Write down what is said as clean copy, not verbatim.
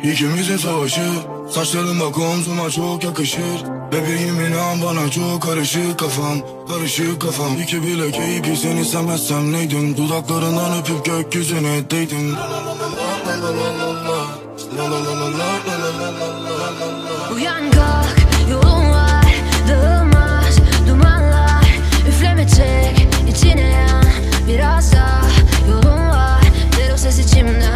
İkimizin savaşı. Saçların bak omzuma çok yakışır. Bebeğim inan bana çok karışık kafam. Karışık kafam. İki bile keyfi sen istemezsem neydim? Dudaklarından öpüp gökyüzüne değdim. Uyan kalk, yolun var, dağılmaz dumanlar. Üfleme çek, içine yan biraz daha. Yolun var, ver o ses içimden.